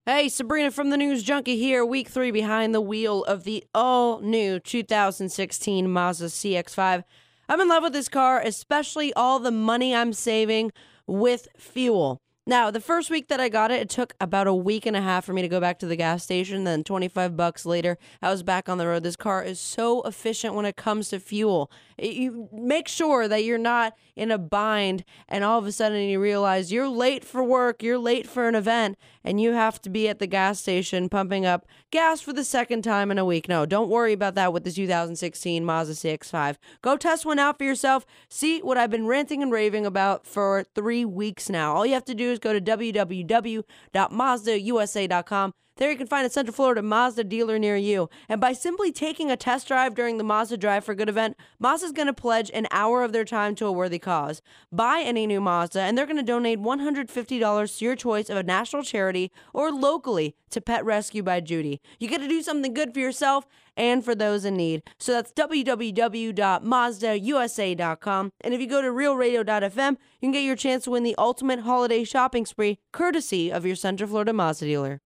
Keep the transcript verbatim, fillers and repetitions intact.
Hey, Sabrina from the News Junkie here, week three behind the wheel of the all-new two thousand sixteen Mazda C X five. I'm in love with this car, especially all the money I'm saving with fuel. Now, the first week that I got it, it took about a week and a half for me to go back to the gas station. Then twenty-five bucks later, I was back on the road. This car is so efficient when it comes to fuel. It, you make sure that you're not in a bind and all of a sudden you realize you're late for work, you're late for an event, and you have to be at the gas station pumping up gas for the second time in a week. No, don't worry about that with the two thousand sixteen Mazda C X five. Go test one out for yourself. See what I've been ranting and raving about for three weeks now. All you have to do is go to w w w dot mazda u s a dot com. There you can find a Central Florida Mazda dealer near you. And by simply taking a test drive during the Mazda Drive for Good event, Mazda's going to pledge an hour of their time to a worthy cause. Buy any new Mazda, and they're going to donate one hundred fifty dollars to your choice of a national charity or locally to Pet Rescue by Judy. You get to do something good for yourself and for those in need. So that's w w w dot mazda u s a dot com. And if you go to real radio dot f m, you can get your chance to win the ultimate holiday shopping spree courtesy of your Central Florida Mazda dealer.